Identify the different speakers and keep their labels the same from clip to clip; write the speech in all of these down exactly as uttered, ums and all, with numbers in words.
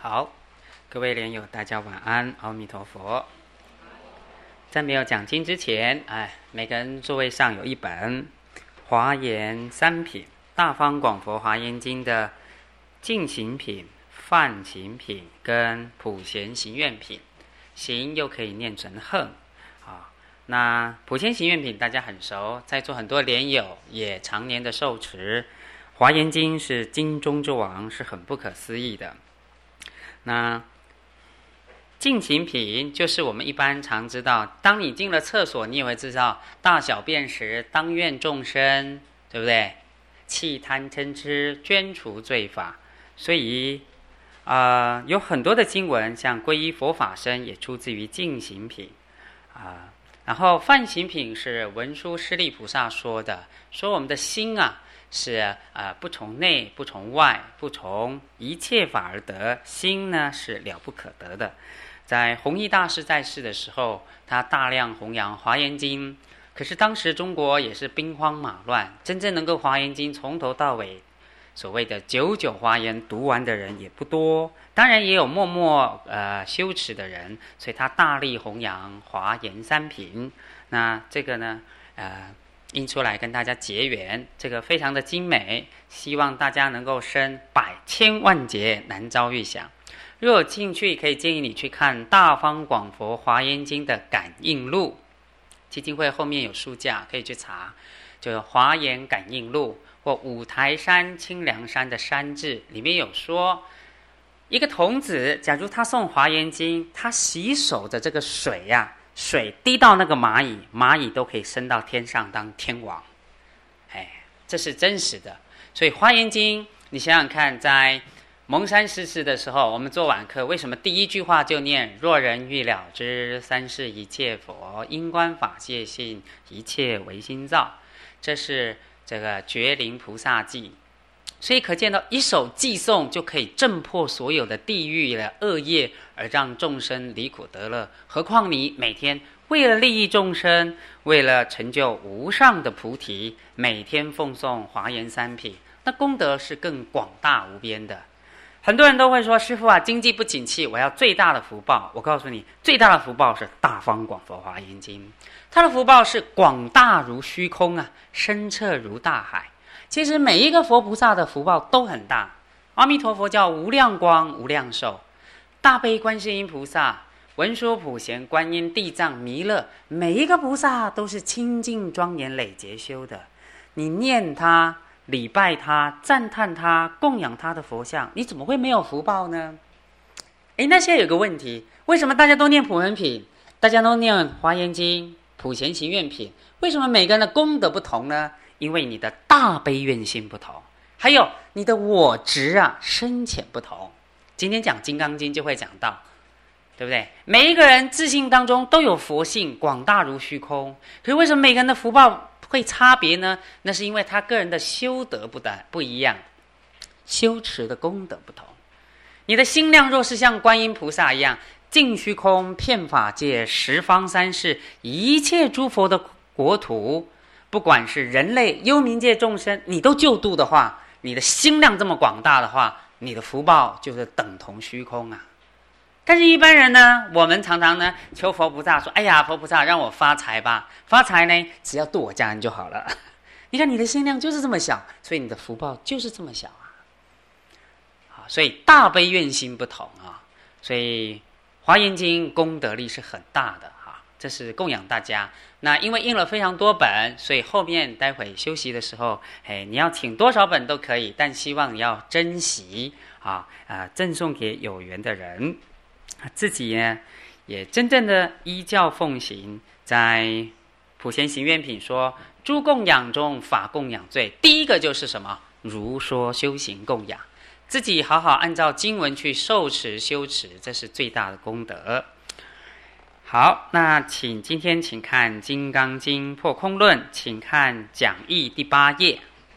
Speaker 1: 好，各位莲友，大家晚安，阿弥陀佛。在没有讲经之前，哎，每个人座位上有一本《华严三品》《大方广佛华严经》的净行品、梵行品跟普贤行愿品，行又可以念成横啊。那普贤行愿品大家很熟，在座很多莲友也常年的受持。华严经是经中之王，是很不可思议的。那净行品就是我们一般常知道，当你进了厕所，你也会知道大小便时，当愿众生，对不对？弃贪嗔痴，捐除罪法。所以，呃，有很多的经文，像皈依佛法僧，也出自于净行品啊、呃。然后梵行品是文殊师利菩萨说的，说我们的心啊。是呃不从内不从外不从一切法而得，心呢是了不可得的。在弘一大师在世的时候，他大量弘扬华严经，可是当时中国也是兵荒马乱，真正能够华严经从头到尾所谓的九九华严读完的人也不多，当然也有默默呃修持的人，所以他大力弘扬华严三品。那这个呢呃印出来跟大家结缘，这个非常的精美，希望大家能够生百千万劫难遭遇想。如果有兴趣，可以建议你去看《大方广佛华严经》的感应录，基金会后面有书架，可以去查，就华严感应录或五台山清凉山的山志，里面有说，一个童子，假如他诵华严经，他洗手的这个水呀、啊。水滴到那个蚂蚁，蚂蚁都可以升到天上当天王，哎，这是真实的。所以华严经，你想想看，在蒙山施持的时候，我们做晚课，为什么第一句话就念若人欲了知三世一切佛，因观法界性，一切唯心造？这是这个觉灵菩萨记。所以可见到一首偈颂就可以震破所有的地狱的恶业，而让众生离苦得乐。何况你每天为了利益众生，为了成就无上的菩提，每天奉诵华严三品，那功德是更广大无边的。很多人都会说，师父啊，经济不景气，我要最大的福报。我告诉你，最大的福报是大方广佛华严经，它的福报是广大如虚空啊，深彻如大海。其实每一个佛菩萨的福报都很大，阿弥陀佛叫无量光无量寿，大悲观世音菩萨、文殊普贤观音地藏弥勒，每一个菩萨都是清净庄严累劫修的。你念他、礼拜他、赞叹他、供养他的佛像，你怎么会没有福报呢？诶，那现在有个问题，为什么大家都念普门品，大家都念华严经、普贤行愿品，为什么每个人的功德不同呢？因为你的大悲愿心不同，还有你的我执啊深浅不同。今天讲金刚经就会讲到，对不对？每一个人自性当中都有佛性，广大如虚空，可是为什么每个人的福报会差别呢？那是因为他个人的修德不的不一样，修持的功德不同。你的心量若是像观音菩萨一样，尽虚空遍法界十方三世一切诸佛的国土，不管是人类幽冥界众生，你都救度的话，你的心量这么广大的话，你的福报就是等同虚空啊。但是一般人呢，我们常常呢求佛菩萨说，哎呀，佛菩萨让我发财吧，发财呢只要度我家人就好了。你看你的心量就是这么小，所以你的福报就是这么小啊。好，所以大悲愿心不同啊，所以华严经功德力是很大的啊，这是供养大家。那因为印了非常多本，所以后面待会休息的时候，哎，你要请多少本都可以，但希望你要珍惜啊，呃，赠送给有缘的人。自己呢，也真正的依教奉行。在普贤行愿品说，诸供养中法供养最，第一个就是什么？如说修行供养，自己好好按照经文去受持修持，这是最大的功德。好，那请今天请看《金刚经破空论》，请看讲义第八页，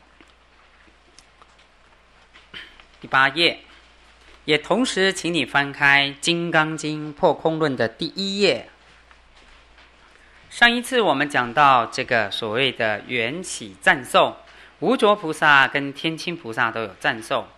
Speaker 1: 第八页，也同时请你翻开《金刚经破空论》的第一页。上一次我们讲到这个所谓的缘起赞颂，无着菩萨跟天亲菩萨都有赞颂。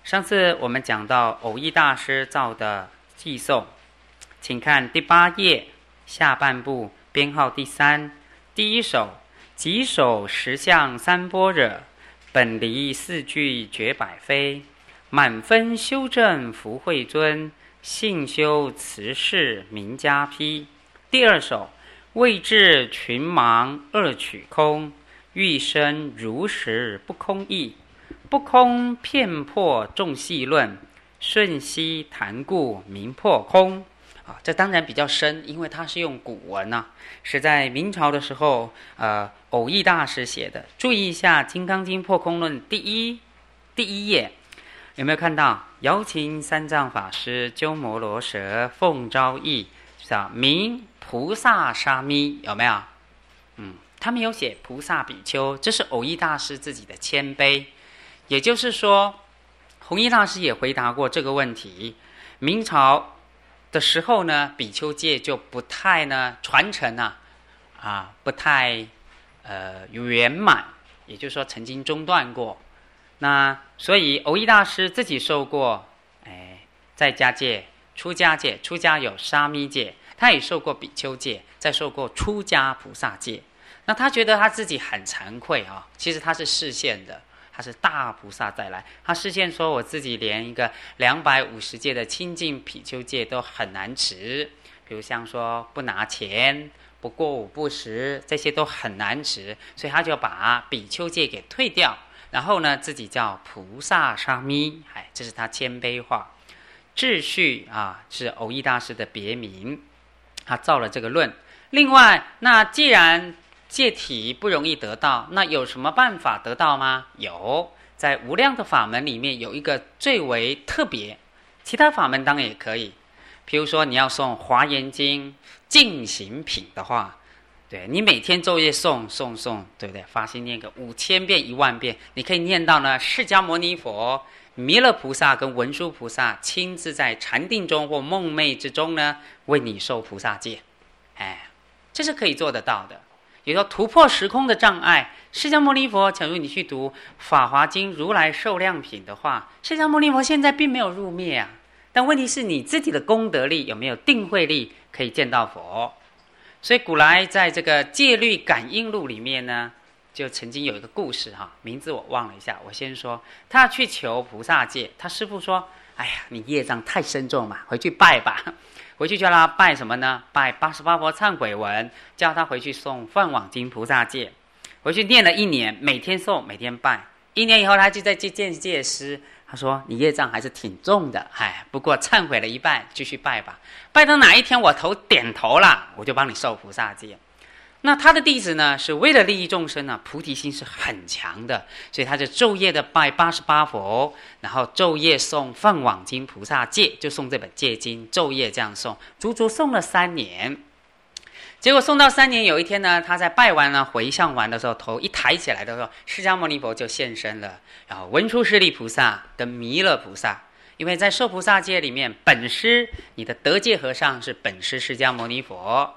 Speaker 1: 上次我们讲到偶益大师造的寄颂，请看第八页下半部编号第三，第一首：几首十相三般若，本离四句绝百非，满分修正福慧尊，性修慈氏名家批。第二首：未至群盲二取空，欲生如实不空义，不空片破众细论，瞬息谈故名破空。啊，这当然比较深，因为它是用古文啊，是在明朝的时候，呃，偶益大师写的。注意一下《金刚经破空论》第一第一页，有没有看到？瑶琴三藏法师鸠摩罗什奉诏译，叫名菩萨沙弥，有没有？嗯，他们有写菩萨比丘，这是偶益大师自己的谦卑。也就是说，弘一大师也回答过这个问题。明朝的时候呢，比丘戒就不太呢传承啊，啊不太呃圆满，也就是说曾经中断过。那所以偶益大师自己受过，哎，在家戒、出家戒，出家有沙弥戒，他也受过比丘戒，再受过出家菩萨戒。那他觉得他自己很惭愧啊，其实他是示现的。他是大菩萨再来，他示现说我自己连一个两百五十戒的清净比丘戒都很难持，比如像说不拿钱、不过午不食，这些都很难持，所以他就把比丘戒给退掉，然后呢自己叫菩萨沙弥，哎，这是他谦卑化。秩序啊是偶益大师的别名，他造了这个论。另外，那既然戒体不容易得到，那有什么办法得到吗？有，在无量的法门里面有一个最为特别，其他法门当然也可以。譬如说你要诵华严经净行品的话，对，你每天昼夜诵诵诵，对不对？发心念个五千遍一万遍，你可以念到呢释迦牟尼佛、弥勒菩萨跟文殊菩萨亲自在禅定中或梦寐之中呢为你受菩萨戒，哎，这是可以做得到的。也说突破时空的障碍，释迦牟尼佛，假如你去读《法华经》如来寿量品的话，释迦牟尼佛现在并没有入灭啊，但问题是你自己的功德力有没有定慧力可以见到佛。所以古来在这个戒律感应录里面呢，就曾经有一个故事哈，名字我忘了一下，我先说，他去求菩萨戒，他师父说，哎呀，你业障太深重嘛，回去拜吧。回去叫他拜什么呢？拜八十八佛忏悔文，叫他回去诵梵网经菩萨戒。回去念了一年，每天诵，每天拜。一年以后，他就在见戒师，他说：“你业障还是挺重的，哎，不过忏悔了一半，继续拜吧。拜到哪一天我头点头了，我就帮你受菩萨戒。”那他的弟子呢，是为了利益众生呢，菩提心是很强的，所以他就昼夜的拜八十八佛，然后昼夜诵梵网经菩萨戒，就诵这本戒经，昼夜这样诵，足足诵了三年。结果诵到三年，有一天呢，他在拜完呢回向完的时候，头一抬起来的时候，释迦牟尼佛就现身了，然后文殊师利菩萨跟弥勒菩萨，因为在受菩萨戒里面，本师你的得戒和尚是本师释迦牟尼佛。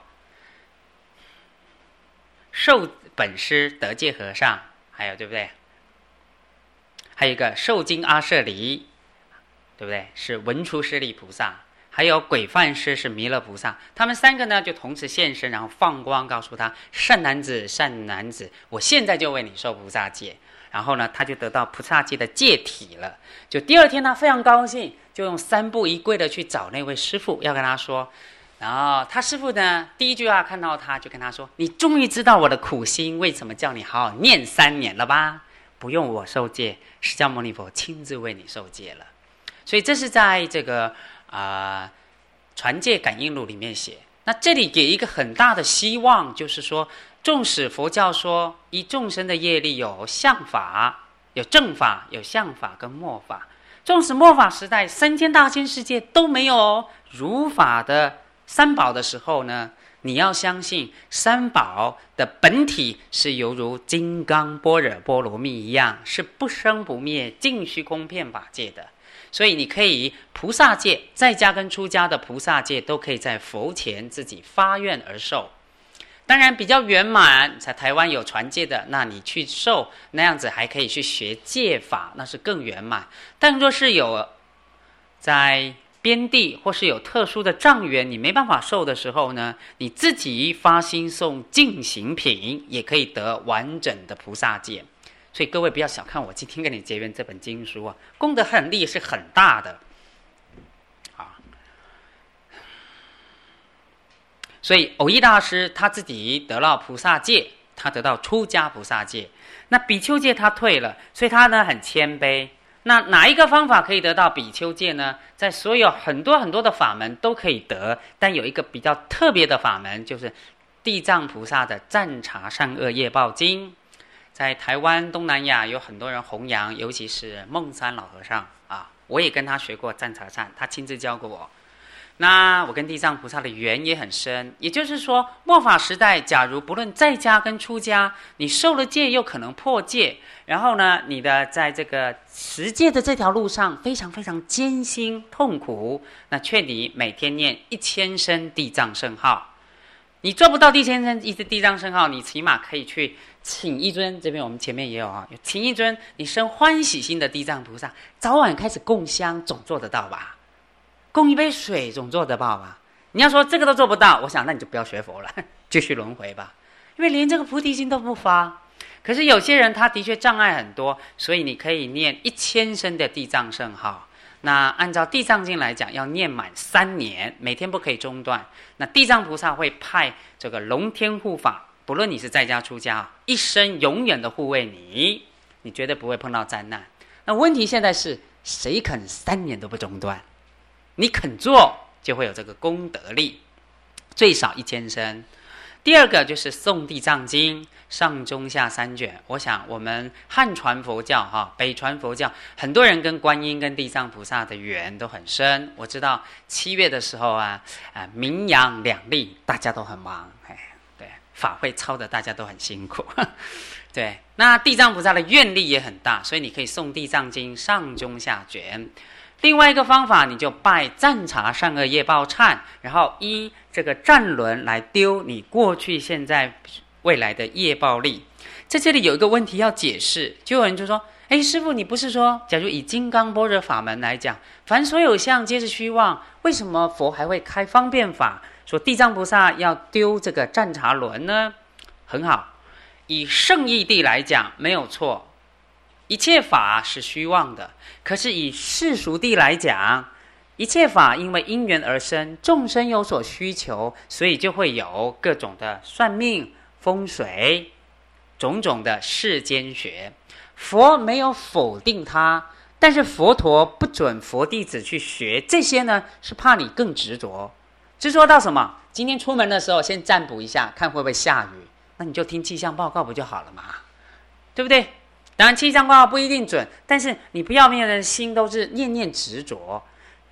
Speaker 1: 受本师得戒和尚，还有对不对？还有一个受经阿舍离，对不对？是文殊师利菩萨，还有鬼梵师是弥勒菩萨，他们三个呢就同时现身，然后放光告诉他：善男子，善男子，我现在就为你受菩萨戒。然后呢，他就得到菩萨戒的戒体了。就第二天他非常高兴，就用三步一跪的去找那位师父，要跟他说。然后他师父呢，第一句话看到他就跟他说：“你终于知道我的苦心，为什么叫你好好念三年了吧？不用我受戒，释迦牟尼佛亲自为你受戒了。”所以这是在这个啊、呃、传戒感应录里面写。那这里给一个很大的希望，就是说，纵使佛教说依众生的业力有相法、有正法、有相法跟末法，纵使末法时代三千大千世界都没有如法的三宝的时候呢，你要相信三宝的本体是犹如金刚般若波罗蜜一样，是不生不灭尽虚空遍法界的。所以你可以菩萨戒，在家跟出家的菩萨戒都可以在佛前自己发愿而受。 当然比较圆满，在台湾有传戒的，那你去受那样子还可以去学戒法，那是更圆满。但若是有在边地或是有特殊的障缘，你没办法受的时候呢，你自己发心诵净行品，也可以得完整的菩萨戒。所以各位不要小看我今天跟你结缘这本经书啊，功德很力是很大的。所以藕益大师他自己得到菩萨戒，他得到出家菩萨戒，那比丘戒他退了，所以他呢很谦卑。那哪一个方法可以得到比丘戒呢？在所有很多很多的法门都可以得，但有一个比较特别的法门，就是地藏菩萨的赞茶善恶业报经。在台湾东南亚有很多人弘扬，尤其是梦山老和尚啊，我也跟他学过赞茶善，他亲自教过我。那我跟地藏菩萨的缘也很深，也就是说末法时代，假如不论在家跟出家，你受了戒又可能破戒，然后呢你的在这个持戒的这条路上非常非常艰辛痛苦，那劝你每天念一千声地藏圣号。你做不到一千声一地藏圣号，你起码可以去请一尊，这边我们前面也有啊，请一尊你生欢喜心的地藏菩萨，早晚开始供香，总做得到吧？供一杯水总做得到吧？你要说这个都做不到，我想那你就不要学佛了，继续轮回吧，因为连这个菩提心都不发。可是有些人他的确障碍很多，所以你可以念一千声的地藏圣号。那按照地藏经来讲，要念满三年，每天不可以中断。那地藏菩萨会派这个龙天护法，不论你是在家出家，一生永远的护卫你，你绝对不会碰到灾难。那问题现在是谁肯三年都不中断？你肯做，就会有这个功德力，最少一千声。第二个就是诵地藏经，上中下三卷。我想我们汉传佛教哈，北传佛教，很多人跟观音跟地藏菩萨的缘都很深。我知道七月的时候啊，啊名扬两利，大家都很忙，哎，对，法会操的大家都很辛苦。对，那地藏菩萨的愿力也很大，所以你可以诵地藏经上中下卷。另外一个方法，你就拜赞茶善恶业报忏，然后依这个战轮来丢你过去现在未来的业报力。在这里有一个问题要解释，就有人就说，哎，师父你不是说假如以金刚般若法门来讲，凡所有相皆是虚妄，为什么佛还会开方便法说地藏菩萨要丢这个赞茶轮呢？很好，以圣义谛来讲没有错，一切法是虚妄的。可是以世俗谛来讲，一切法因为因缘而生，众生有所需求，所以就会有各种的算命风水种种的世间学。佛没有否定它，但是佛陀不准佛弟子去学这些呢，是怕你更执着。执着到什么？今天出门的时候先占卜一下，看会不会下雨，那你就听气象报告不就好了嘛，对不对？当然气象报告不一定准，但是你不要面的心都是念念执着。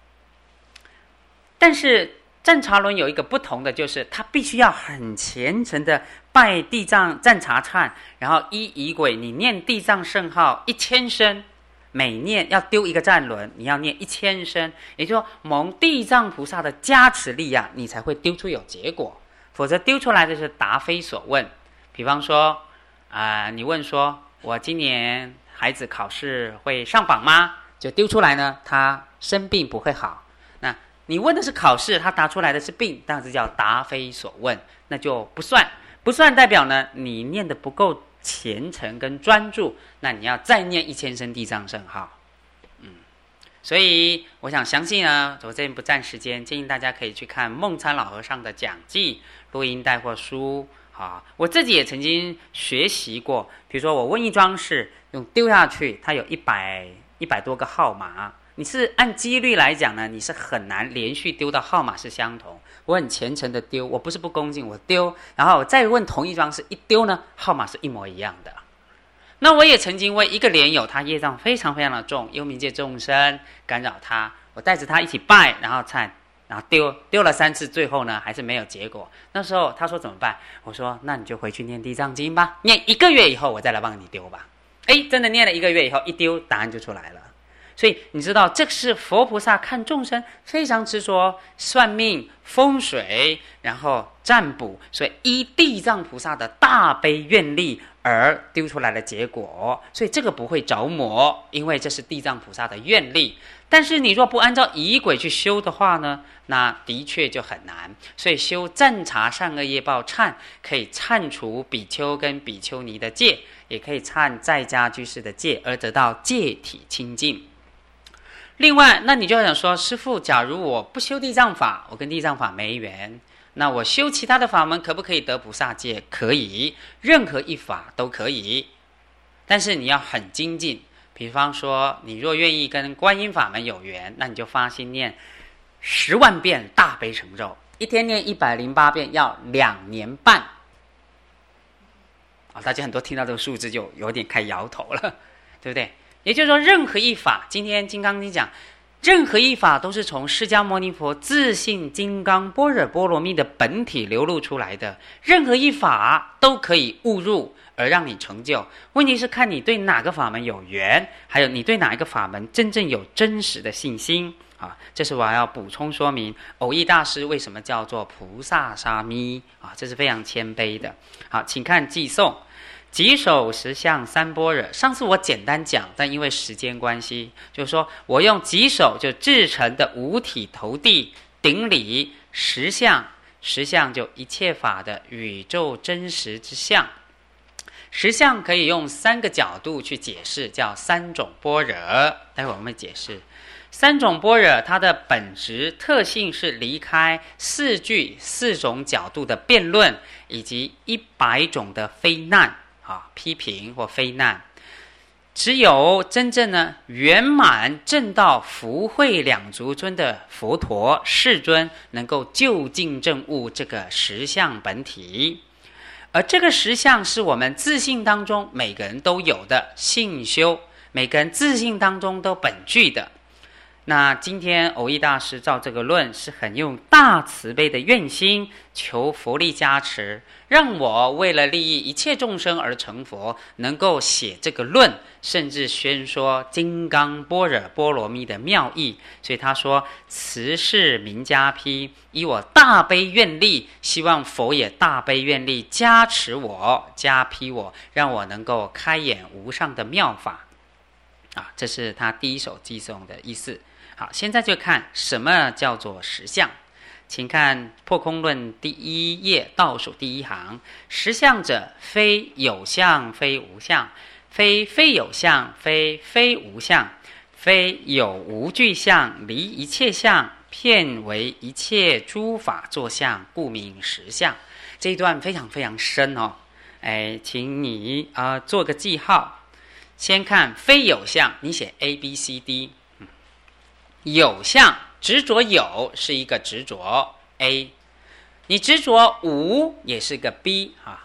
Speaker 1: 但是赞茶轮有一个不同的，就是他必须要很虔诚的拜地藏赞茶忏，然后依仪轨你念地藏圣号一千声，每念要丢一个赞轮，你要念一千声，也就是说蒙地藏菩萨的加持力啊，你才会丢出有结果，否则丢出来的是答非所问。比方说啊、呃，你问说我今年孩子考试会上榜吗？就丢出来呢，他生病不会好。那你问的是考试，他答出来的是病，但是叫答非所问，那就不算。不算代表呢，你念的不够虔诚跟专注，那你要再念一千声地藏圣号。嗯，所以我想详细呢，我这边不占时间，建议大家可以去看梦参老和尚的讲记、录音带或书。啊，我自己也曾经学习过，比如说我问一桩事，用丢下去，它有一百一百多个号码，你是按几率来讲呢，你是很难连续丢到号码是相同。我很虔诚的丢，我不是不恭敬，我丢，然后我再问同一桩事，一丢呢，号码是一模一样的。那我也曾经为一个莲友，他业障非常非常的重，幽冥界众生干扰他，我带着他一起拜，然后忏。然后丢丢了三次，最后呢还是没有结果。那时候他说怎么办？我说那你就回去念地藏经吧，念一个月以后我再来帮你丢吧。哎，真的念了一个月以后，一丢答案就出来了。所以你知道，这是佛菩萨看众生非常执着，算命风水，然后占卜，所以依地藏菩萨的大悲愿力而丢出来的结果，所以这个不会着魔，因为这是地藏菩萨的愿力。但是你若不按照仪轨去修的话呢，那的确就很难。所以修占察善恶业报忏，可以忏除比丘跟比丘尼的戒，也可以忏在家居士的戒，而得到戒体清净。另外，那你就想说，师父，假如我不修地藏法，我跟地藏法没缘，那我修其他的法门可不可以得菩萨戒？可以，任何一法都可以，但是你要很精进。比方说，你若愿意跟观音法门有缘，那你就发心念十万遍大悲神咒，一天念一百零八遍，要两年半。啊，大家很多听到这个数字就有点开摇头了，对不对？也就是说，任何一法，今天金刚经讲，任何一法都是从释迦牟尼佛自性金刚般若波罗蜜的本体流露出来的，任何一法都可以悟入而让你成就。问题是看你对哪个法门有缘，还有你对哪一个法门真正有真实的信心啊。这是我要补充说明，蕅益大师为什么叫做菩萨沙弥啊，这是非常谦卑的。好，请看偈颂。稽首十相三般若，上次我简单讲，但因为时间关系，就是说我用稽首就至诚的五体投地顶礼十相，十相就一切法的宇宙真实之相。十相可以用三个角度去解释，叫三种般若。待会我们会解释三种般若，它的本质特性是离开四句四种角度的辩论，以及一百种的非难啊，批评或非难。只有真正呢圆满正道福慧两足尊的佛陀世尊，能够究竟证悟这个实相本体。而这个实相是我们自信当中每个人都有的信修，每个人自信当中都本具的。那今天蕅益大师照这个论，是很用大慈悲的愿心，求佛力加持，让我为了利益一切众生而成佛，能够写这个论，甚至宣说金刚般若波罗蜜的妙义。所以他说，慈氏名家批，以我大悲愿力，希望佛也大悲愿力加持我，加批我，让我能够开眼无上的妙法啊，这是他第一首偈颂的意思。好，现在就看什么叫做实相。请看破空论第一页倒数第一行，实相者，非有相非无相，非非有相非非无相，非有无具相，离一切相，片为一切诸法作相，故名实相。这一段非常非常深哦，哎，请你啊、呃、做个记号。先看非有相，你写 A B C D。有相，执着有是一个执着 A， 你执着无也是个 B 啊。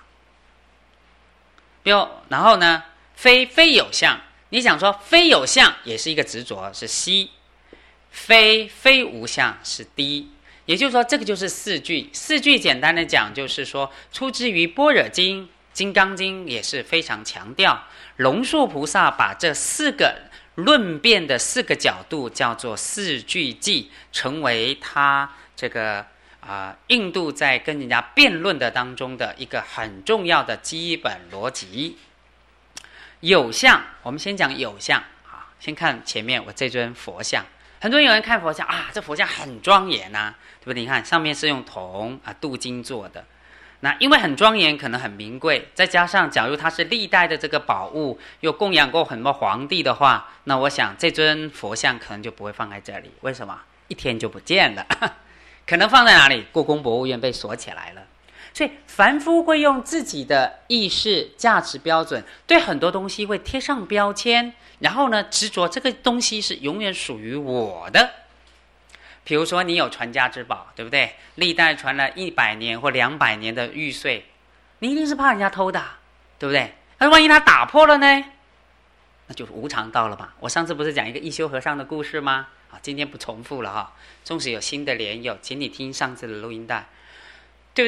Speaker 1: 然后呢，非非有相，你想说非有相也是一个执着是 C， 非非无相是 D。也就是说，这个就是四句。四句简单的讲，就是说出自于般若经、金刚经，也是非常强调。龙树菩萨把这四个论辩的四个角度叫做四句偈，成为他这个啊、呃、印度在跟人家辩论的当中的一个很重要的基本逻辑。有相，我们先讲有相啊，先看前面我这尊佛像。很多有人看佛像啊，这佛像很庄严呐、啊，对不对？你看上面是用铜啊镀金做的。那因为很庄严，可能很名贵，再加上假如它是历代的这个宝物，又供养过很多皇帝的话，那我想这尊佛像可能就不会放在这里。为什么？一天就不见了，可能放在哪里？故宫博物院被锁起来了。所以凡夫会用自己的意识价值标准，对很多东西会贴上标签，然后呢，执着这个东西是永远属于我的。比如说你有传家之宝，对不对？历代传了一百年或两百年的玉碎，你一定是怕人家偷的，对不对？那万一他打破了呢？那就无常到了吧。我上次不是讲一个一休和尚的故事吗？好，今天不重复了哈。纵使有新的莲友，请你听上次的录音带，对不对？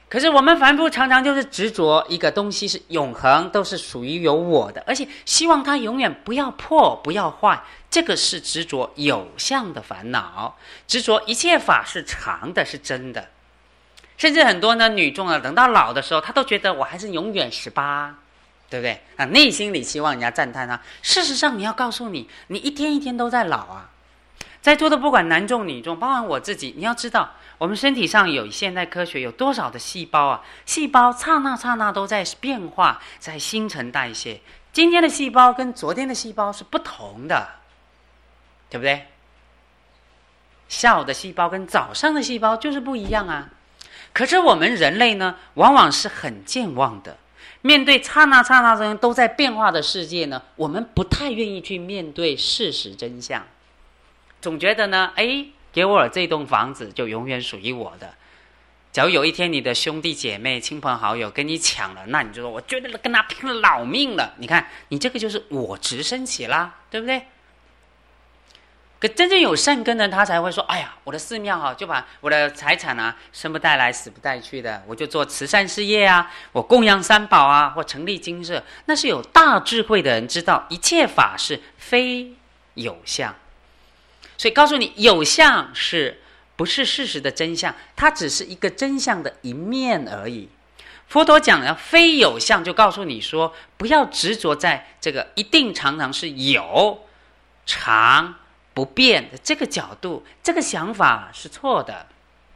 Speaker 1: 可是我们凡夫常常就是执着一个东西是永恒，都是属于有我的，而且希望它永远不要破不要坏，这个是执着有相的烦恼，执着一切法是常的是真的。甚至很多呢女众呢，等到老的时候，她都觉得我还是永远十八，对不对啊？内心里希望人家赞叹她，事实上你要告诉你，你一天一天都在老啊。在座的不管男众女众，包含我自己，你要知道我们身体上有现代科学有多少的细胞啊，细胞刹那刹那都在变化，在新陈代谢。今天的细胞跟昨天的细胞是不同的，对不对？下午的细胞跟早上的细胞就是不一样啊。可是我们人类呢，往往是很健忘的，面对刹那刹那中都在变化的世界呢，我们不太愿意去面对事实真相，总觉得呢，哎，给我这栋房子就永远属于我的。假如有一天你的兄弟姐妹亲朋好友跟你抢了，那你就说我觉得跟他拼了老命了，你看你这个就是我执升起啦，对不对？可真正有善根的他才会说，哎呀，我的寺庙哈，就把我的财产啊，生不带来死不带去的，我就做慈善事业啊，我供养三宝啊，或成立精舍。那是有大智慧的人知道一切法是非有相，所以告诉你有相是不是事实的真相，它只是一个真相的一面而已。佛陀讲的非有相，就告诉你说，不要执着在这个一定常常是有常不变的这个角度，这个想法是错的。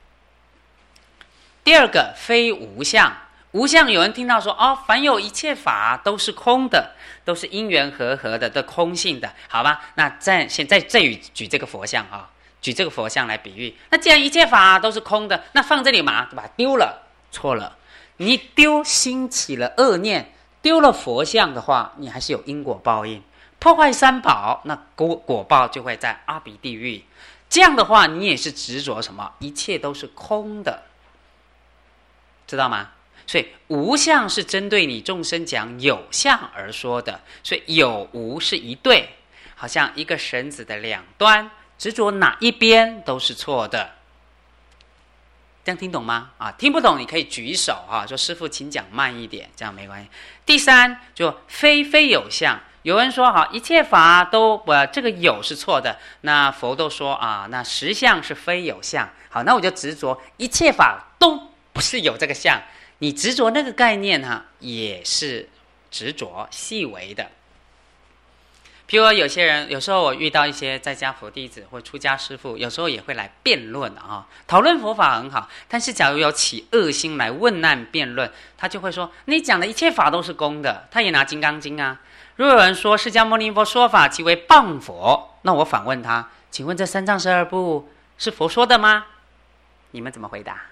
Speaker 1: 第二个，非无相。无相有人听到说，哦，凡有一切法都是空的，都是因缘和合的，都空性的，好吧？那再现在再举举这个佛像啊，举这个佛像来比喻。那既然一切法都是空的，那放这里嘛，把它丢了，错了。你丢心起了恶念，丢了佛像的话，你还是有因果报应。破坏三宝，那果果报就会在阿鼻地狱。这样的话，你也是执着什么？一切都是空的，知道吗？所以无相是针对你众生讲有相而说的，所以有无是一对，好像一个绳子的两端，执着哪一边都是错的。这样听懂吗？啊，听不懂你可以举手啊，说师父请讲慢一点，这样没关系。第三，就非非有相。有人说好，一切法都呃这个有是错的，那佛都说啊，那实相是非有相。好，那我就执着一切法都不是有这个相，你执着那个概念哈、啊，也是执着细微的。譬如有些人，有时候我遇到一些在家佛弟子或出家师父，有时候也会来辩论啊，讨论佛法很好，但是假如有起恶心来问难辩论，他就会说你讲的一切法都是空的。他也拿金刚经啊。如果有人说释迦牟尼佛说法即为谤佛，那我反问他，请问这三藏十二部是佛说的吗？你们怎么回答？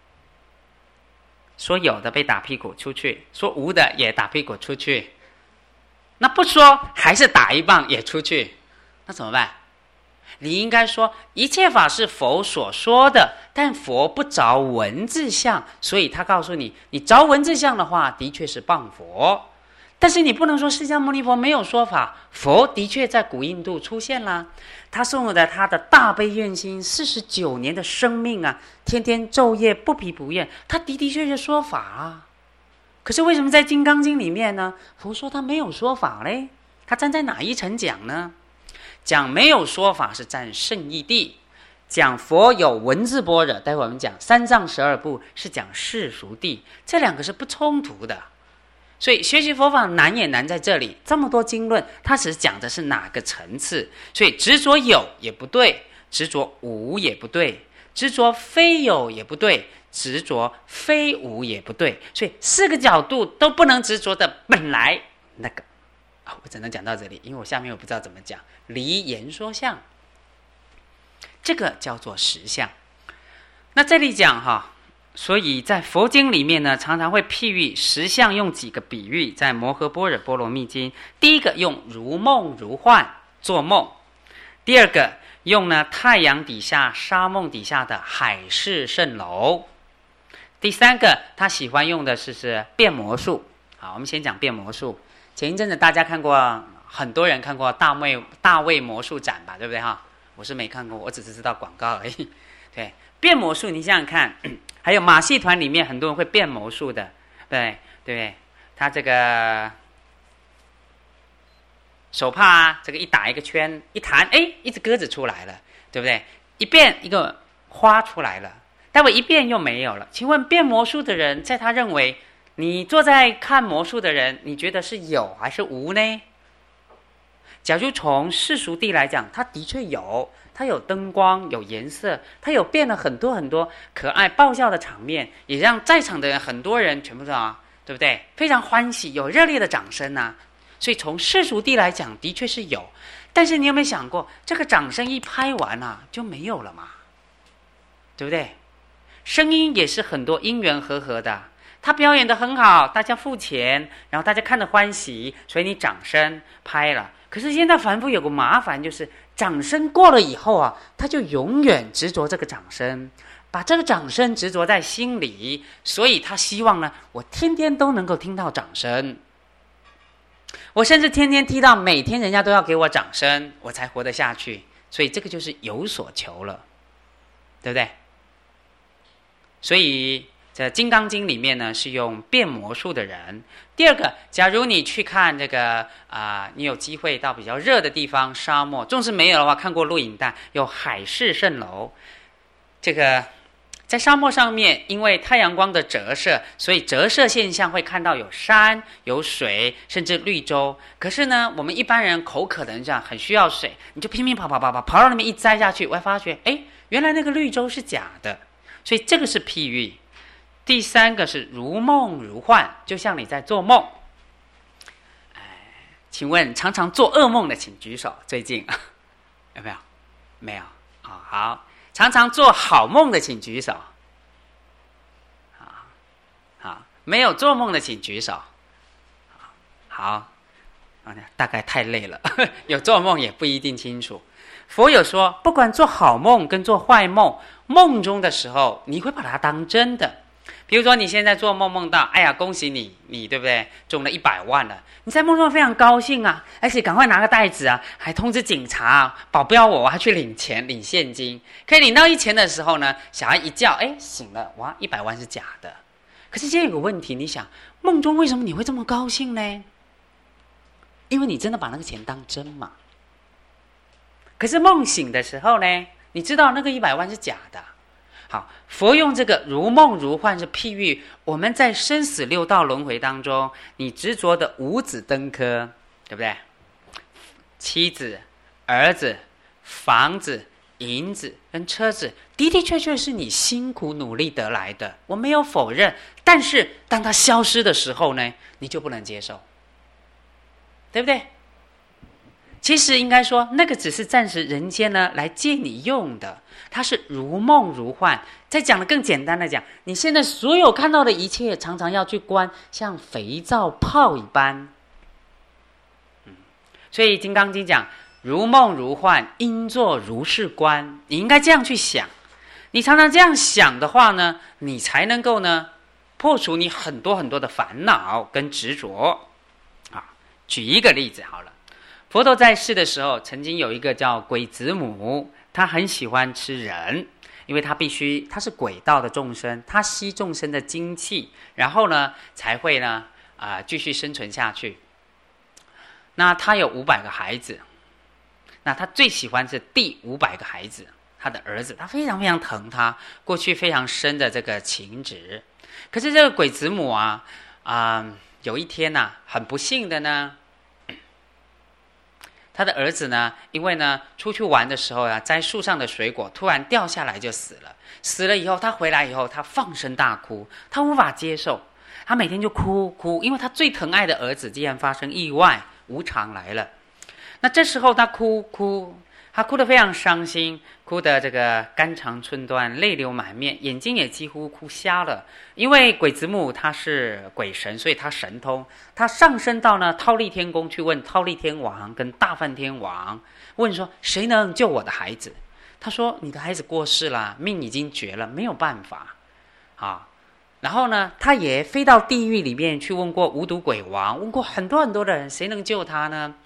Speaker 1: 说有的被打屁股出去，说无的也打屁股出去，那不说还是打一棒也出去，那怎么办？你应该说一切法是佛所说的，但佛不着文字相，所以他告诉你，你着文字相的话的确是谤佛。但是你不能说释迦牟尼佛没有说法，佛的确在古印度出现啦，他送了他的大悲愿心四十九年的生命啊，天天昼夜不疲不厌，他的的确确说法啊。可是为什么在金刚经里面呢，佛说他没有说法嘞？他站在哪一层讲呢？讲没有说法是占圣义地，讲佛有文字般若，待会我们讲三藏十二部是讲世俗地，这两个是不冲突的。所以学习佛法难也难在这里，这么多经论，它只是讲的是哪个层次。所以执着有也不对，执着无也不对，执着非有也不对，执着非无也不对。所以四个角度都不能执着的本来那个啊，我只能讲到这里，因为我下面我不知道怎么讲。离言说相，这个叫做实相。那这里讲哈。所以在佛经里面呢，常常会譬喻实相，用几个比喻。在摩诃般若波罗蜜经，第一个用如梦如幻做梦，第二个用呢太阳底下沙梦底下的海市蜃楼，第三个他喜欢用的是是变魔术。好，我们先讲变魔术。前一阵子大家看过，很多人看过大卫大卫魔术展吧，对不对哈？ 我是没看过，我只是知道广告而已。对，变魔术，你想想看，还有马戏团里面很多人会变魔术的，对对，他这个手帕啊，这个一打一个圈，一弹，哎，一只鸽子出来了，对不对？一变一个花出来了，待会一变又没有了。请问变魔术的人，在他认为你坐在看魔术的人，你觉得是有还是无呢？假如从世俗地来讲，它的确有，它有灯光，有颜色，它有变了很多很多可爱爆笑的场面，也让在场的人很多人全部都啊，对不对？非常欢喜，有热烈的掌声啊。所以从世俗地来讲，的确是有。但是你有没有想过，这个掌声一拍完啊，就没有了嘛？对不对？声音也是很多因缘和合的。他表演得很好，大家付钱，然后大家看得欢喜，所以你掌声拍了。可是现在凡夫有个麻烦，就是掌声过了以后啊，他就永远执着这个掌声，把这个掌声执着在心里，所以他希望呢，我天天都能够听到掌声，我甚至天天听到每天人家都要给我掌声，我才活得下去。所以这个就是有所求了，对不对？所以在《金刚经》里面呢，是用变魔术的人。第二个，假如你去看这个啊、呃，你有机会到比较热的地方，沙漠，纵使没有的话，看过录影带，有海市蜃楼。这个在沙漠上面，因为太阳光的折射，所以折射现象会看到有山、有水，甚至绿洲。可是呢，我们一般人口渴的人这样很需要水，你就拼命跑跑跑跑跑到那边一栽下去，我会发觉，哎，原来那个绿洲是假的。所以这个是譬喻。第三个是如梦如幻，就像你在做梦。哎，请问常常做噩梦的请举手，最近有没有？没有啊、哦。好，常常做好梦的请举手。好，好，没有做梦的请举手。好，大概太累了，有做梦也不一定清楚。佛有说，不管做好梦跟做坏梦，梦中的时候你会把它当真的。比如说你现在做梦梦到，哎呀，恭喜你，你对不对？中了一百万了，你在梦中非常高兴啊，而且赶快拿个袋子啊，还通知警察啊，保镖我，我还去领钱，领现金。可以领到一钱的时候呢，小孩一叫，哎，醒了，哇，一百万是假的。可是现在有个问题，你想，梦中为什么你会这么高兴呢？因为你真的把那个钱当真嘛。可是梦醒的时候呢，你知道那个一百万是假的。好，佛用这个如梦如幻是譬喻我们在生死六道轮回当中，你执着的五子登科，对不对？妻子、儿子、房子、银子跟车子，的的确确是你辛苦努力得来的，我没有否认。但是当它消失的时候呢，你就不能接受，对不对？其实应该说，那个只是暂时人间呢来借你用的，它是如梦如幻。再讲的更简单的讲，你现在所有看到的一切，常常要去观，像肥皂泡一般。嗯，所以《金刚经》讲如梦如幻，应作如是观。你应该这样去想，你常常这样想的话呢，你才能够呢破除你很多很多的烦恼跟执着。啊，举一个例子好了。佛陀在世的时候，曾经有一个叫鬼子母，他很喜欢吃人，因为他必须他是鬼道的众生，他吸众生的精气，然后呢才会呢啊、呃、继续生存下去。那他有五百个孩子，那他最喜欢是第五百个孩子，他的儿子，他非常非常疼他，过去非常深的这个情执。可是这个鬼子母啊啊、呃、有一天呐、啊，很不幸的呢。他的儿子呢，因为呢出去玩的时候啊，摘树上的水果突然掉下来就死了。死了以后，他回来以后，他放声大哭，他无法接受，他每天就哭哭，因为他最疼爱的儿子竟然发生意外，无常来了。那这时候他哭哭，他哭得非常伤心，哭得这个肝肠寸断，泪流满面，眼睛也几乎哭瞎了。因为鬼子母他是鬼神，所以他神通，他上升到呢忉利天宫去问忉利天王跟大梵天王，问说谁能救我的孩子？他说你的孩子过世了，命已经绝了，没有办法啊。然后呢，他也飞到地狱里面去问过无毒鬼王，问过很多很多的人，谁能救他呢？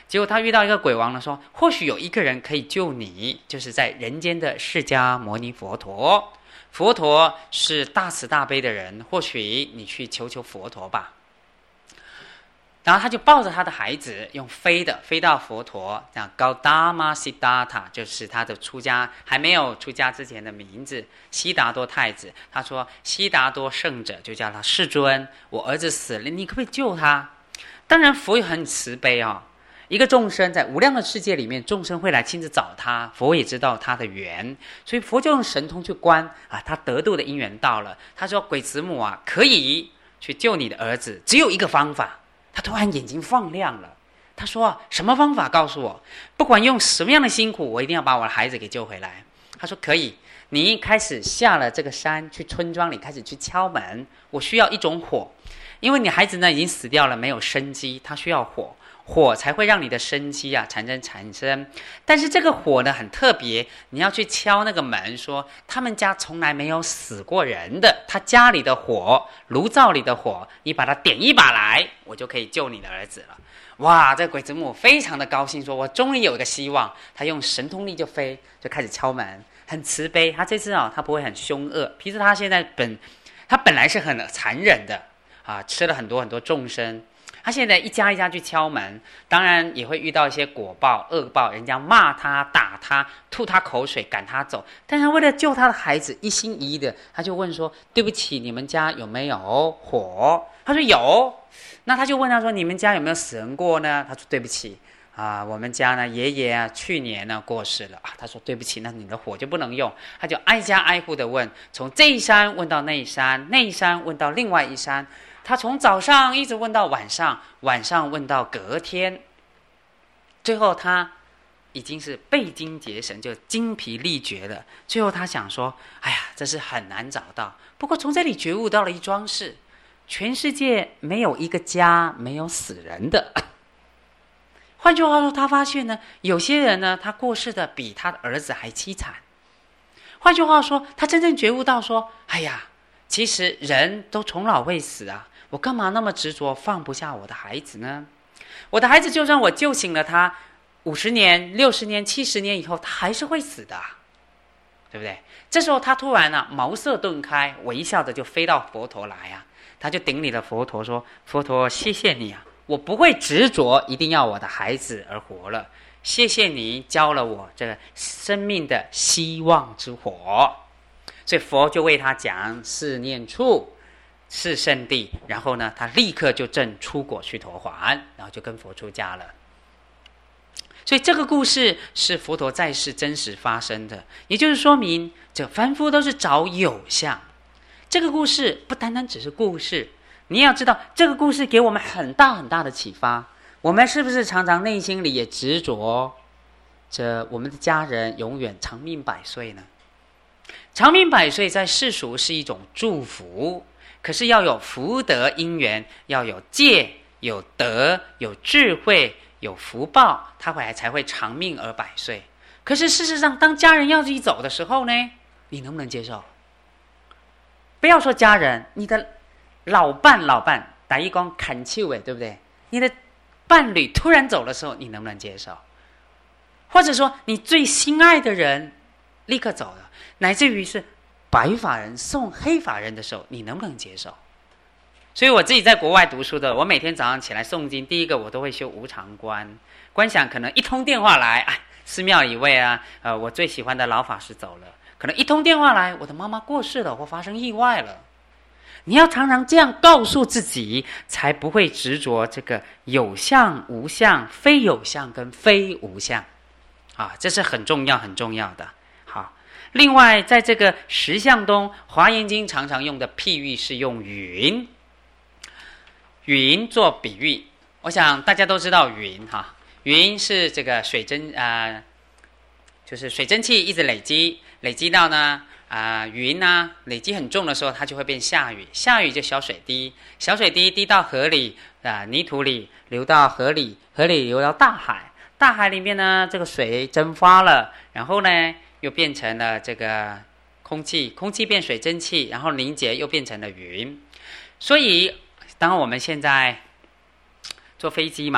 Speaker 1: 结果他遇到一个鬼王了，说或许有一个人可以救你，就是在人间的释迦牟尼佛陀。佛陀是大慈大悲的人，或许你去求求佛陀吧。然后他就抱着他的孩子，用飞的飞到佛陀，这样高达玛悉达塔就是他的出家还没有出家之前的名字，悉达多太子。他说悉达多圣者就叫他世尊，我儿子死了，你可不可以救他？当然佛也很慈悲啊、哦，一个众生在无量的世界里面，众生会来亲自找他，佛也知道他的缘，所以佛就用神通去观啊，他得度的因缘到了。他说鬼子母啊，可以去救你的儿子，只有一个方法。他突然眼睛放亮了，他说什么方法告诉我，不管用什么样的辛苦，我一定要把我的孩子给救回来。他说可以，你一开始下了这个山，去村庄里开始去敲门，我需要一种火，因为你孩子呢已经死掉了，没有生机，他需要火，火才会让你的生机啊产生产生。但是这个火呢很特别，你要去敲那个门，说他们家从来没有死过人的，他家里的火，炉灶里的火，你把它点一把来，我就可以救你的儿子了。哇，这鬼子母非常的高兴，说我终于有一个希望。他用神通力就飞，就开始敲门，很慈悲。他这次啊、哦，他不会很凶恶，其实他现在本他本来是很残忍的啊，吃了很多很多众生。他现在一家一家去敲门，当然也会遇到一些果报恶报，人家骂他打他吐他口水赶他走，但他为了救他的孩子一心一意的，他就问说对不起，你们家有没有火？他说有。那他就问他说你们家有没有死人过呢？他说对不起啊，我们家呢爷爷啊去年呢过世了啊。他说对不起，那你的火就不能用。他就挨家挨户的问，从这一山问到那一山，那一山问到另外一山，他从早上一直问到晚上，晚上问到隔天，最后他已经是背筋结绳，就精疲力竭了。最后他想说哎呀，这是很难找到，不过从这里觉悟到了一桩事，全世界没有一个家没有死人的。换句话说，他发现呢，有些人呢他过世的比他的儿子还凄惨。换句话说，他真正觉悟到说哎呀，其实人都从老会死啊，我干嘛那么执着放不下我的孩子呢？我的孩子就算我救醒了他五十年六十年七十年以后，他还是会死的、啊、对不对？这时候他突然啊茅塞顿开，微笑的就飞到佛陀来啊，他就顶礼了佛陀说，佛陀谢谢你啊，我不会执着一定要我的孩子而活了，谢谢你教了我这个生命的希望之火。所以佛就为他讲四念处是圣地，然后呢他立刻就证出果须陀洹，然后就跟佛出家了。所以这个故事是佛陀在世真实发生的，也就是说明这凡夫都是找有相。这个故事不单单只是故事，你要知道这个故事给我们很大很大的启发。我们是不是常常内心里也执着着我们的家人永远长命百岁呢？长命百岁在世俗是一种祝福，可是要有福德因缘，要有戒有德有智慧有福报，他会才会长命而百岁。可是事实上当家人要一走的时候呢，你能不能接受？不要说家人，你的老伴老伴打一光砍秋尾，对不对？你的伴侣突然走的时候，你能不能接受？或者说你最心爱的人立刻走了，乃至于是白发人送黑发人的时候，你能不能接受？所以我自己在国外读书的，我每天早上起来诵经，第一个我都会修无常观，观想可能一通电话来，哎，寺庙一位啊，呃，我最喜欢的老法师走了，可能一通电话来，我的妈妈过世了或发生意外了。你要常常这样告诉自己，才不会执着这个有相无相、非有相跟非无相啊，这是很重要很重要的。好，另外在这个实相中，华严经常常用的譬喻是用云，云做比喻。我想大家都知道云哈，云是这个水蒸呃，就是水蒸气一直累积，累积到呢啊、呃，云呢累积很重的时候，它就会变下雨，下雨就小水滴，小水滴滴到河里啊、呃，泥土里流到河里，河里流到大海，大海里面呢这个水蒸发了，然后呢又变成了这个空气，空气变水蒸气，然后凝结又变成了云。所以当我们现在坐飞机嘛，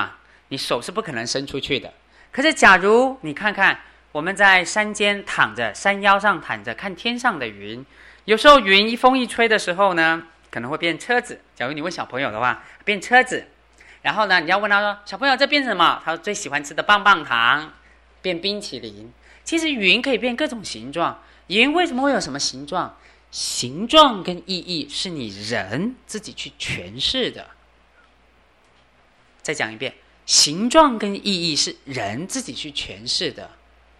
Speaker 1: 你手是不可能伸出去的。可是假如你看看我们在山间躺着，山腰上躺着，看天上的云，有时候云一风一吹的时候呢，可能会变车子。假如你问小朋友的话，变车子。然后呢，你要问他说，小朋友这变什么？他说最喜欢吃的棒棒糖，变冰淇淋。其实云可以变各种形状，云为什么会有什么形状？形状跟意义是你人自己去诠释的。再讲一遍，形状跟意义是人自己去诠释的。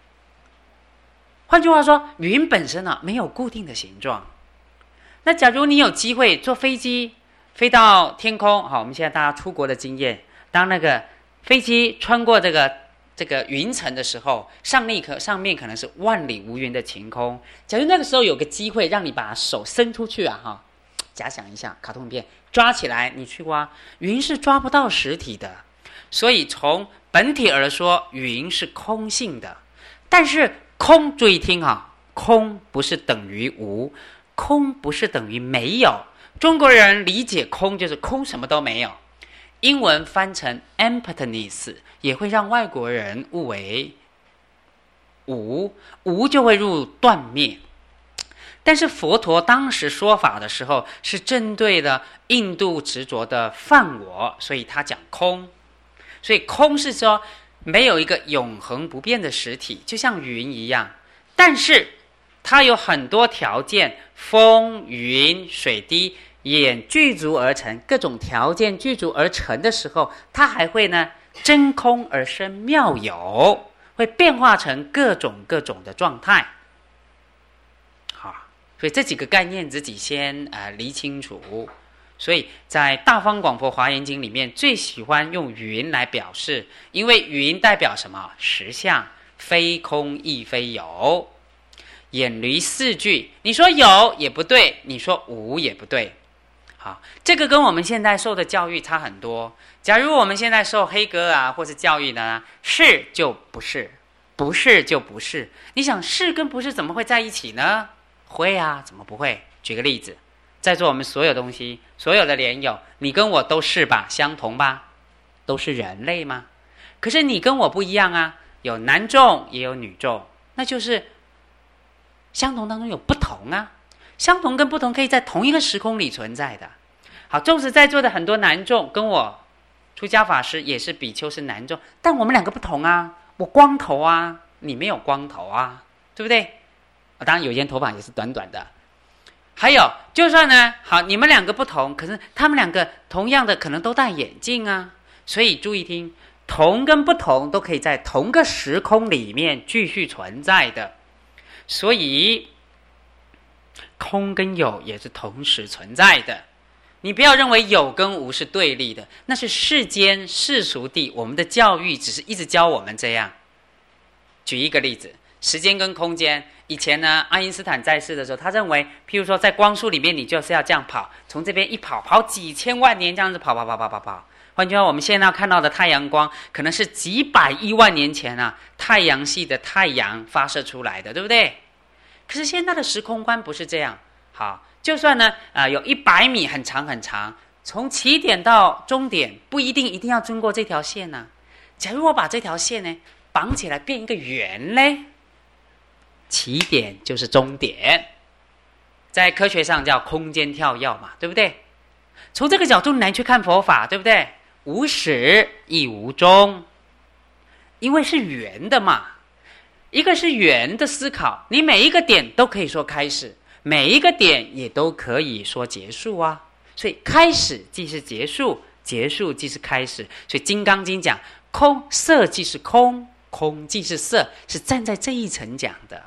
Speaker 1: 换句话说，云本身啊没有固定的形状。那假如你有机会坐飞机飞到天空，好，我们现在大家出国的经验，当那个飞机穿过这个这个云层的时候，上面可上面可能是万里无云的晴空。假如那个时候有个机会让你把手伸出去啊，哈，假想一下，卡通片抓起来，你去挖，云是抓不到实体的。所以从本体而说，云是空性的。但是空，注意听啊，空不是等于无，空不是等于没有。中国人理解空就是空，什么都没有。英文翻成 emptiness 也会让外国人误为无，无就会入断灭。但是佛陀当时说法的时候是针对了印度执着的梵我，所以他讲空。所以空是说没有一个永恒不变的实体，就像云一样。但是它有很多条件，风、云、水滴也具足而成，各种条件具足而成的时候，它还会呢真空而生妙有，会变化成各种各种的状态。好，所以这几个概念自己先呃理清楚。所以在《大方广佛华严经》里面最喜欢用云来表示，因为云代表什么？实相，非空亦非有。远离四句，你说有也不对，你说无也不对。好，这个跟我们现在受的教育差很多。假如我们现在受黑格啊或是教育呢，是就不是，不是就不是。你想是跟不是怎么会在一起呢？会啊，怎么不会？举个例子，在座我们所有东西，所有的莲友，你跟我都是吧，相同吧，都是人类吗？可是你跟我不一样啊，有男众也有女众，那就是相同当中有不同啊。相同跟不同可以在同一个时空里存在的。好，纵使在座的很多男众跟我出家法师也是比丘是男众，但我们两个不同啊，我光头啊，你没有光头啊，对不对？当然有些头发也是短短的。还有就算呢，好，你们两个不同，可是他们两个同样的可能都戴眼镜啊。所以注意听，同跟不同都可以在同个时空里面继续存在的。所以空跟有也是同时存在的。你不要认为有跟无是对立的，那是世间世俗地，我们的教育只是一直教我们这样。举一个例子，时间跟空间。以前呢，爱因斯坦在世的时候，他认为譬如说在光速里面你就是要这样跑，从这边一跑跑几千万年，这样子跑跑跑跑跑跑。换句话，我们现在要看到的太阳光可能是几百亿万年前啊，太阳系的太阳发射出来的，对不对？可是现在的时空观不是这样。好，就算呢呃、有一百米很长很长，从起点到终点不一定一定要经过这条线啊。假如我把这条线呢绑起来变一个圆嘞，起点就是终点，在科学上叫空间跳跃嘛，对不对？从这个角度来去看佛法，对不对？无始亦无终，因为是圆的嘛。一个是圆的思考，你每一个点都可以说开始，每一个点也都可以说结束啊。所以开始即是结束，结束即是开始。所以《金刚经》讲空色即是空，空即是色，是站在这一层讲的。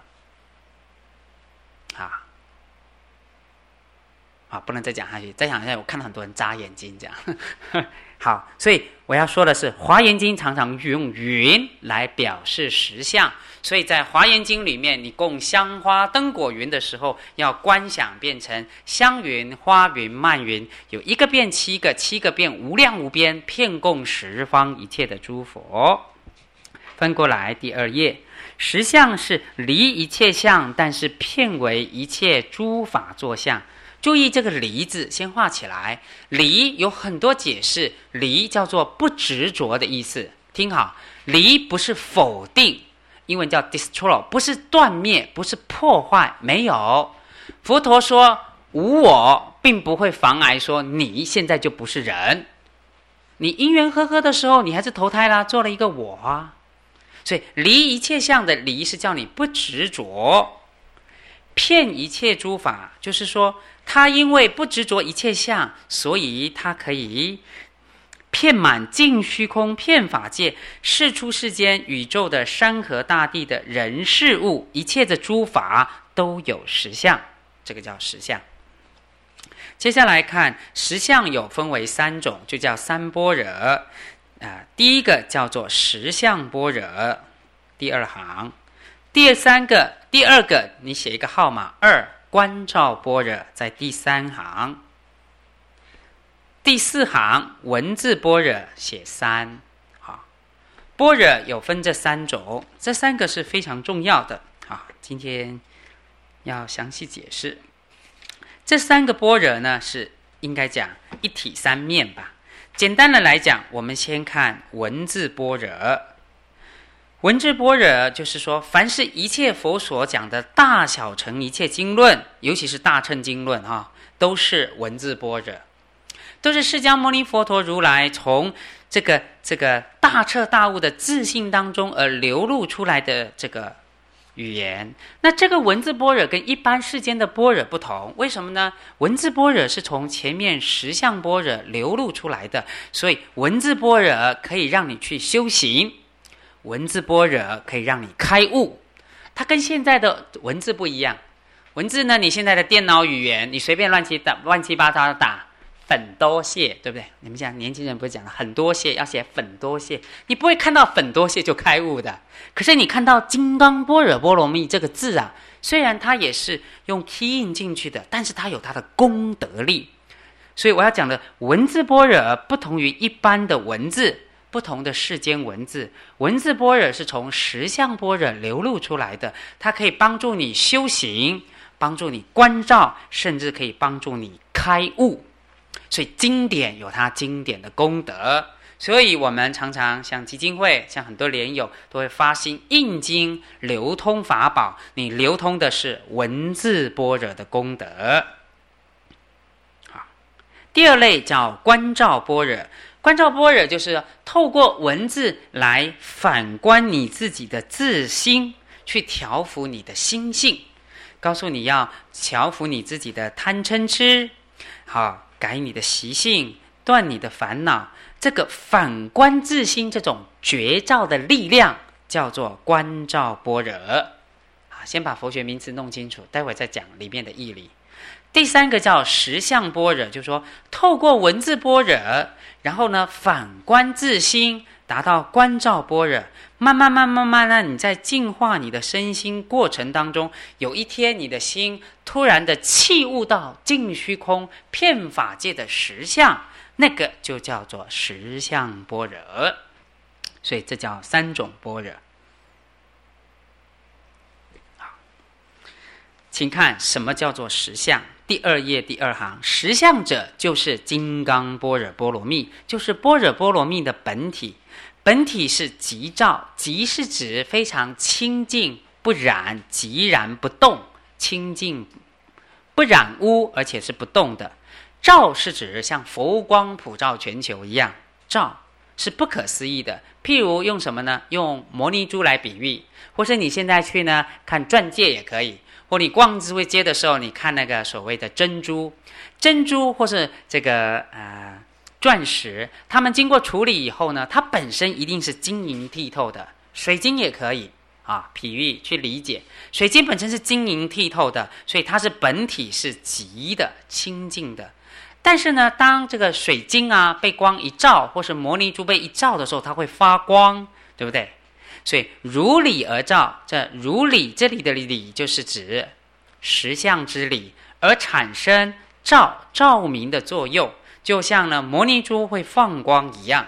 Speaker 1: 啊啊，不能再讲下去，再讲下去我看到很多人眨眼睛这样。好，所以我要说的是，《华严经》常常用云来表示实相，所以在《华严经》里面，你供香花灯果云的时候，要观想变成香云、花云、漫云，有一个变七个，七个变无量无边，遍供十方一切的诸佛。翻过来第二页，实相是离一切相，但是遍为一切诸法作相。 注意这个离字，先画起来。离有很多解释，离叫做不执着的意思。听好，离不是否定，英文叫 destroy， 不是断灭，不是破坏，没有。佛陀说无我，并不会妨碍说你现在就不是人。你因缘和合的时候，你还是投胎啦，做了一个我啊。所以离一切相的离是叫你不执着，遍一切诸法，就是说他因为不执着一切相，所以他可以遍满尽虚空，遍法界，世出世间宇宙的山河大地的人事物，一切的诸法都有实相，这个叫实相。接下来看实相有分为三种，就叫三般若、呃、第一个叫做实相般若，第二行。第三个第二个你写一个号码二，观照般若在第三行。第四行文字般若写三。好，般若有分这三种，这三个是非常重要的。好，今天要详细解释。这三个般若呢，是应该讲一体三面吧。简单的来讲，我们先看文字般若。文字般若就是说，凡是一切佛所讲的大小乘一切经论，尤其是大乘经论啊，都是文字般若，都是释迦牟尼佛陀如来从这个这个大彻大悟的自信当中而流露出来的这个语言。那这个文字般若跟一般世间的般若不同，为什么呢？文字般若是从前面实相般若流露出来的，所以文字般若可以让你去修行，文字般若可以让你开悟。它跟现在的文字不一样，文字呢，你现在的电脑语言，你随便乱七打乱七八糟的打粉多谢，对不对？你们讲年轻人不是讲很多谢，要写粉多谢，你不会看到粉多谢就开悟的。可是你看到金刚般若波罗蜜这个字啊，虽然它也是用 key in 进去的，但是它有它的功德力。所以我要讲的文字般若不同于一般的文字，不同的世间文字，文字般若是从实相般若流露出来的，它可以帮助你修行，帮助你观照，甚至可以帮助你开悟。所以经典有它经典的功德，所以我们常常像基金会，像很多莲友都会发心印经流通法宝，你流通的是文字般若的功德。好，第二类叫观照般若。观照般若就是透过文字来反观你自己的自心，去调伏你的心性，告诉你要调伏你自己的贪嗔痴，好，改你的习性，断你的烦恼。这个反观自心这种觉照的力量叫做观照般若。好，先把佛学名词弄清楚，待会再讲里面的义理。第三个叫实相般若，就是说透过文字般若，然后呢反观自心，达到观照般若。慢慢慢慢慢慢，你在净化你的身心过程当中，有一天你的心突然的契悟到尽虚空遍法界的实相，那个就叫做实相般若。所以这叫三种般若。好，请看什么叫做实相。第二页第二行，实相者就是金刚般若波罗蜜，就是般若波罗蜜的本体。本体是寂照，寂是指非常清净不染，寂然不动，清净不染污，而且是不动的。照是指像佛光普照全球一样，照是不可思议的。譬如用什么呢？用摩尼珠来比喻，或是你现在去呢看钻戒也可以，或你逛智慧街的时候，你看那个所谓的珍珠，珍珠或是这个呃钻石，它们经过处理以后呢，它本身一定是晶莹剔透的。水晶也可以啊，比喻去理解，水晶本身是晶莹剔透的，所以它是本体是极的清净的。但是呢，当这个水晶啊被光一照，或是摩尼珠被一照的时候，它会发光，对不对？所以如理而照，这如理这里的理就是指实相之理，而产生照照明的作用，就像呢摩尼珠会放光一样。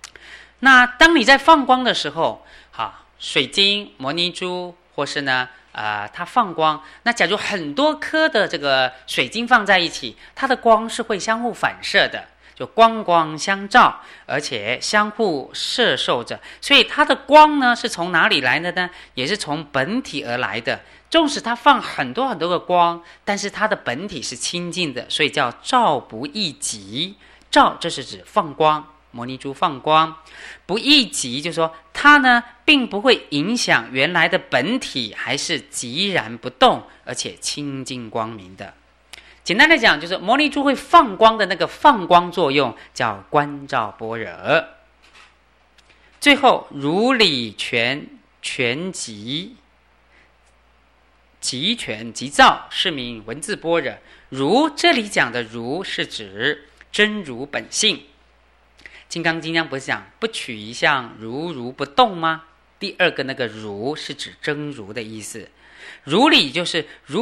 Speaker 1: 那当你在放光的时候，好，水晶、摩尼珠或是呢呃，它放光。那假如很多颗的这个水晶放在一起，它的光是会相互反射的，就光光相照，而且相互摄受着。所以它的光呢，是从哪里来的呢？也是从本体而来的。纵使它放很多很多的光，但是它的本体是清净的，所以叫照不异己。照，这是指放光，摩尼珠放光。不异己，就是说它呢，并不会影响原来的本体，还是寂然不动，而且清净光明的。简单来讲，就是摩尼珠会放光的那个放光作用，叫观照般若。最后，如理全全集。集全集照，是名文字般若。如，这里讲的如是指真如本性。金刚经上不是讲不取一相，如如不动吗？第二个那个如是指真如的意思。如理就是如